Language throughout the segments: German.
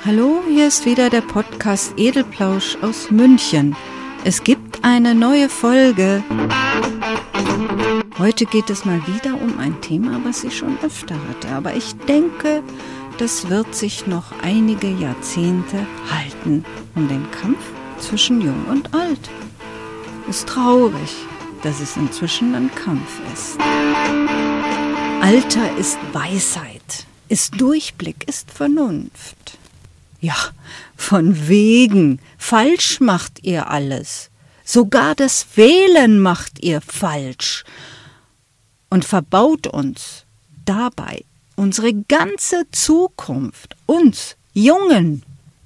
Hallo, hier ist wieder der Podcast Edelplausch aus München. Es gibt eine neue Folge. Heute geht es mal wieder um ein Thema, was ich schon öfter hatte. Aber ich denke, das wird sich noch einige Jahrzehnte halten. Um den Kampf zwischen Jung und Alt. Ist traurig, dass es inzwischen ein Kampf ist. Alter ist Weisheit, ist Durchblick, ist Vernunft. Ja, von wegen, falsch macht ihr alles. Sogar das Wählen macht ihr falsch. Und verbaut uns dabei unsere ganze Zukunft, uns Jungen.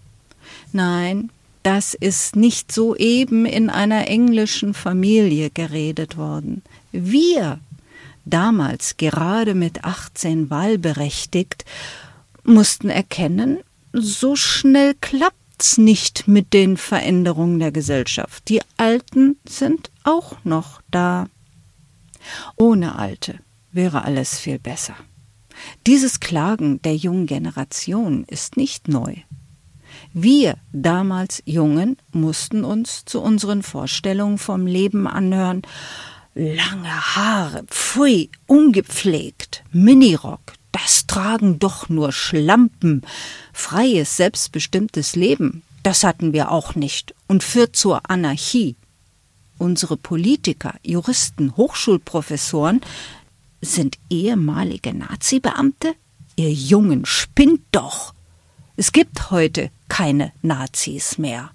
Nein, das ist nicht soeben in einer englischen Familie geredet worden. Wir, damals gerade mit 18 wahlberechtigt, mussten erkennen, so schnell klappt's nicht mit den Veränderungen der Gesellschaft. Die Alten sind auch noch da. Ohne Alte wäre alles viel besser. Dieses Klagen der jungen Generation ist nicht neu. Wir, damals Jungen, mussten uns zu unseren Vorstellungen vom Leben anhören. Lange Haare, pfui, ungepflegt, Minirock, das tragen doch nur Schlampen. Freies, selbstbestimmtes Leben, das hatten wir auch nicht und führt zur Anarchie. Unsere Politiker, Juristen, Hochschulprofessoren sind ehemalige Nazi-Beamte? Ihr Jungen, spinnt doch! Es gibt heute keine Nazis mehr.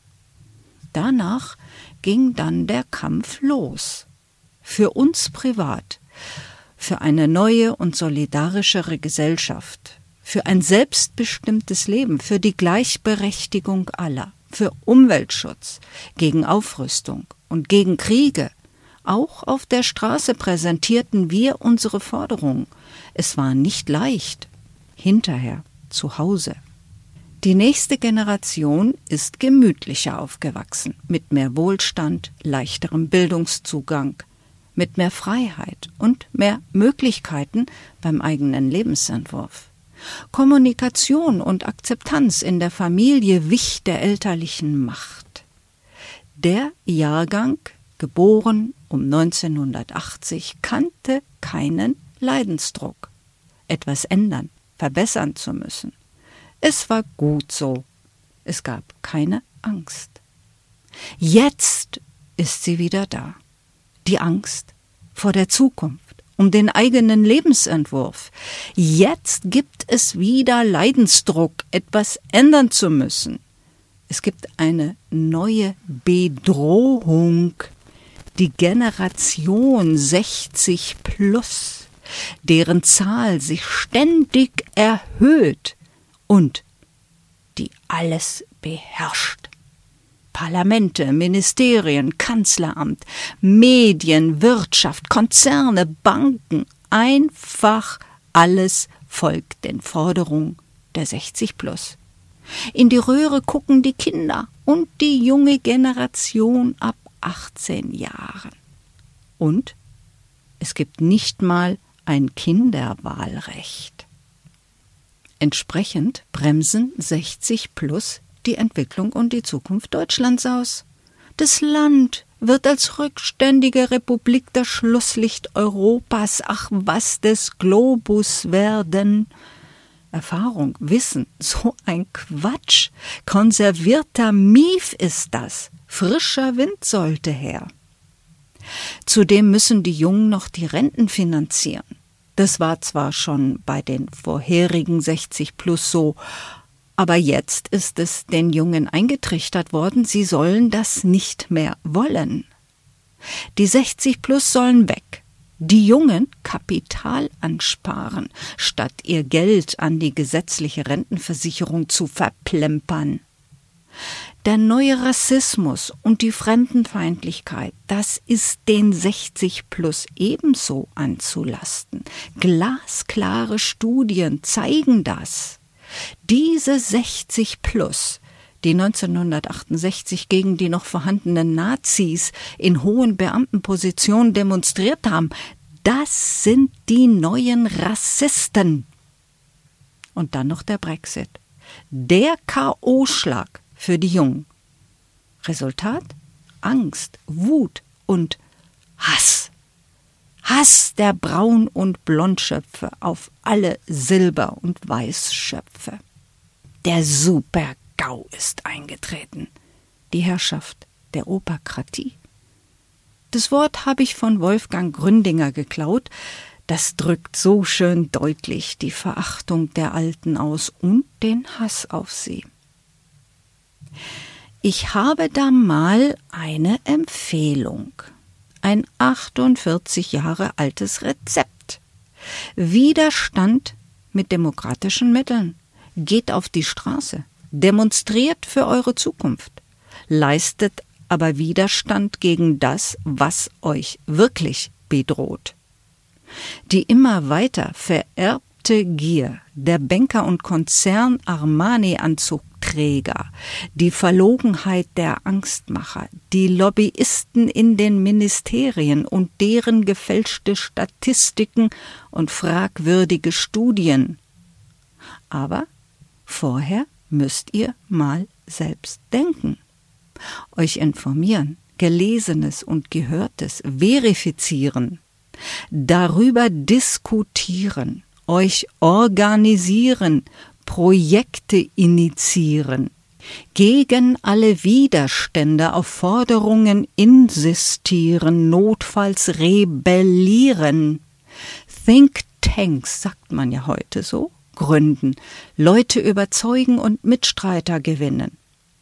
Danach ging dann der Kampf los. Für uns privat, für eine neue und solidarischere Gesellschaft, für ein selbstbestimmtes Leben, für die Gleichberechtigung aller, für Umweltschutz, gegen Aufrüstung und gegen Kriege. Auch auf der Straße präsentierten wir unsere Forderungen. Es war nicht leicht. Hinterher, zu Hause. Die nächste Generation ist gemütlicher aufgewachsen, mit mehr Wohlstand, leichterem Bildungszugang, mit mehr Freiheit und mehr Möglichkeiten beim eigenen Lebensentwurf. Kommunikation und Akzeptanz in der Familie wich der elterlichen Macht. Der Jahrgang, geboren um 1980, kannte keinen Leidensdruck, etwas ändern, verbessern zu müssen. Es war gut so. Es gab keine Angst. Jetzt ist sie wieder da. Die Angst vor der Zukunft, um den eigenen Lebensentwurf. Jetzt gibt es wieder Leidensdruck, etwas ändern zu müssen. Es gibt eine neue Bedrohung, die Generation 60 plus, deren Zahl sich ständig erhöht und die alles beherrscht. Parlamente, Ministerien, Kanzleramt, Medien, Wirtschaft, Konzerne, Banken, einfach alles folgt den Forderungen der 60 plus. In die Röhre gucken die Kinder und die junge Generation ab 18 Jahren. Und es gibt nicht mal ein Kinderwahlrecht. Entsprechend bremsen 60 plus die Entwicklung und die Zukunft Deutschlands aus. Das Land wird als rückständige Republik das Schlusslicht Europas, ach was, des Globus werden. Erfahrung, Wissen, so ein Quatsch. Konservierter Mief ist das. Frischer Wind sollte her. Zudem müssen die Jungen noch die Renten finanzieren. Das war zwar schon bei den vorherigen 60 plus so, aber jetzt ist es den Jungen eingetrichtert worden, sie sollen das nicht mehr wollen. Die 60 plus sollen weg. Die Jungen Kapital ansparen, statt ihr Geld an die gesetzliche Rentenversicherung zu verplempern. Der neue Rassismus und die Fremdenfeindlichkeit, das ist den 60 plus ebenso anzulasten. Glasklare Studien zeigen das. Diese 60 plus, die 1968 gegen die noch vorhandenen Nazis in hohen Beamtenpositionen demonstriert haben, das sind die neuen Rassisten. Und dann noch der Brexit. Der K.O.-Schlag für die Jungen. Resultat? Angst, Wut und Hass. Hass der Braun- und Blondschöpfe auf alle Silber- und Weißschöpfe. Der Super-GAU ist eingetreten. Die Herrschaft der Operkratie. Das Wort habe ich von Wolfgang Gründinger geklaut. Das drückt so schön deutlich die Verachtung der Alten aus und den Hass auf sie. Ich habe da mal eine Empfehlung. Ein 48 Jahre altes Rezept. Widerstand mit demokratischen Mitteln. Geht auf die Straße. Demonstriert für eure Zukunft. Leistet aber Widerstand gegen das, was euch wirklich bedroht. Die immer weiter vererbte Gier der Banker und Konzern-Armani-Anzugträger, die Verlogenheit der Angstmacher, die Lobbyisten in den Ministerien und deren gefälschte Statistiken und fragwürdige Studien. Aber vorher müsst ihr mal selbst denken, euch informieren, Gelesenes und Gehörtes verifizieren, darüber diskutieren, euch organisieren, Projekte initiieren, gegen alle Widerstände auf Forderungen insistieren, notfalls rebellieren. Thinktanks, sagt man ja heute so, gründen, Leute überzeugen und Mitstreiter gewinnen.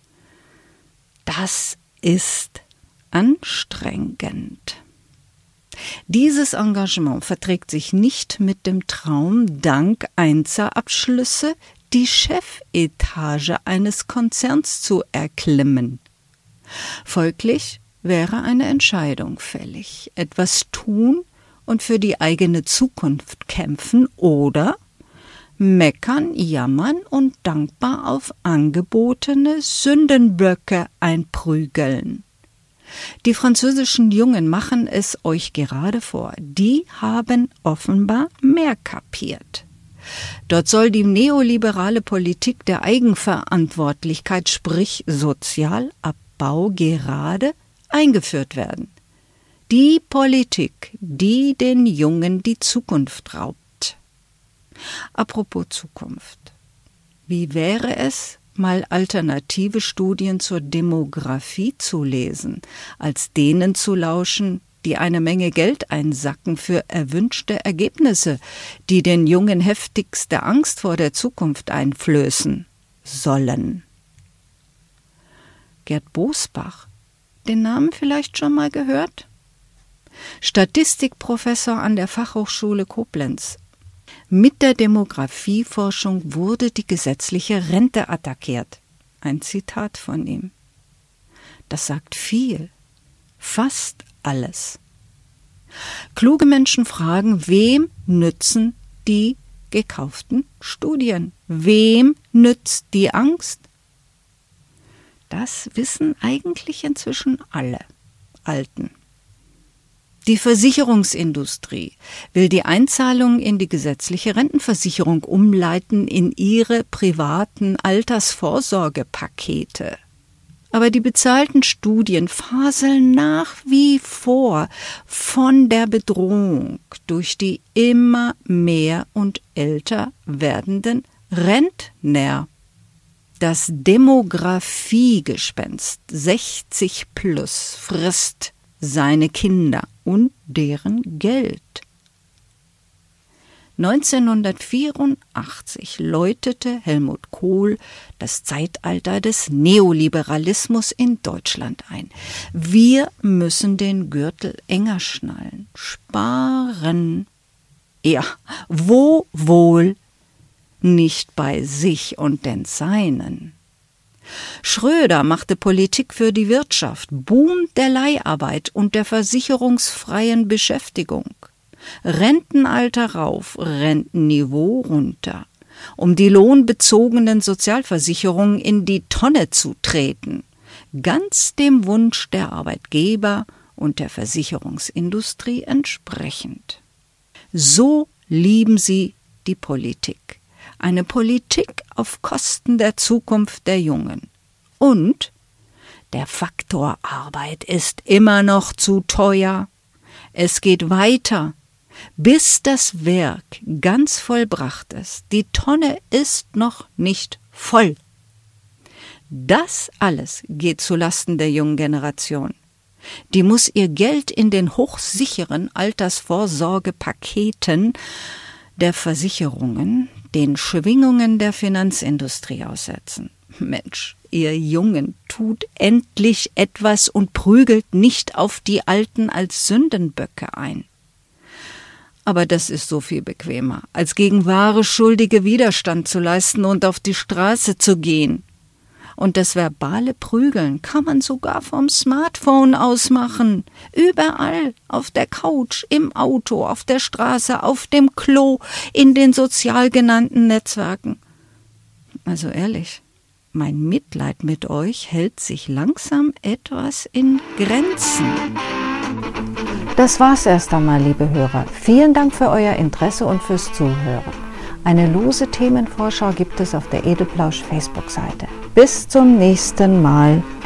Das ist anstrengend. Dieses Engagement verträgt sich nicht mit dem Traum, dank Einser-Abschlüsse die Chefetage eines Konzerns zu erklimmen. Folglich wäre eine Entscheidung fällig: etwas tun und für die eigene Zukunft kämpfen oder meckern, jammern und dankbar auf angebotene Sündenböcke einprügeln. Die französischen Jungen machen es euch gerade vor. Die haben offenbar mehr kapiert. Dort soll die neoliberale Politik der Eigenverantwortlichkeit, sprich Sozialabbau, gerade eingeführt werden. Die Politik, die den Jungen die Zukunft raubt. Apropos Zukunft. Wie wäre es, mal alternative Studien zur Demografie zu lesen, als denen zu lauschen, die eine Menge Geld einsacken für erwünschte Ergebnisse, die den Jungen heftigste Angst vor der Zukunft einflößen sollen. Gerd Bosbach, den Namen vielleicht schon mal gehört? Statistikprofessor an der Fachhochschule Koblenz. Mit der Demografieforschung wurde die gesetzliche Rente attackiert. Ein Zitat von ihm. Das sagt viel, fast alles. Kluge Menschen fragen, wem nützen die gekauften Studien? Wem nützt die Angst? Das wissen eigentlich inzwischen alle Alten. Die Versicherungsindustrie will die Einzahlung in die gesetzliche Rentenversicherung umleiten in ihre privaten Altersvorsorgepakete. Aber die bezahlten Studien faseln nach wie vor von der Bedrohung durch die immer mehr und älter werdenden Rentner. Das Demografiegespenst 60 plus frisst seine Kinder und deren Geld. 1984 läutete Helmut Kohl das Zeitalter des Neoliberalismus in Deutschland ein. Wir müssen den Gürtel enger schnallen, sparen. Ja, wo wohl? Nicht bei sich und den Seinen. Schröder machte Politik für die Wirtschaft, Boom der Leiharbeit und der versicherungsfreien Beschäftigung. Rentenalter rauf, Rentenniveau runter, um die lohnbezogenen Sozialversicherungen in die Tonne zu treten, ganz dem Wunsch der Arbeitgeber und der Versicherungsindustrie entsprechend. So lieben sie die Politik. Eine Politik auf Kosten der Zukunft der Jungen. Und der Faktor Arbeit ist immer noch zu teuer. Es geht weiter, bis das Werk ganz vollbracht ist. Die Tonne ist noch nicht voll. Das alles geht zulasten der jungen Generation. Die muss ihr Geld in den hochsicheren Altersvorsorgepaketen der Versicherungen den Schwingungen der Finanzindustrie aussetzen. Mensch, ihr Jungen, tut endlich etwas und prügelt nicht auf die Alten als Sündenböcke ein. Aber das ist so viel bequemer, als gegen wahre Schuldige Widerstand zu leisten und auf die Straße zu gehen. Und das verbale Prügeln kann man sogar vom Smartphone aus machen. Überall, auf der Couch, im Auto, auf der Straße, auf dem Klo, in den sozial genannten Netzwerken. Also ehrlich, mein Mitleid mit euch hält sich langsam etwas in Grenzen. Das war's erst einmal, liebe Hörer. Vielen Dank für euer Interesse und fürs Zuhören. Eine lose Themenvorschau gibt es auf der Edelplausch Facebook-Seite. Bis zum nächsten Mal.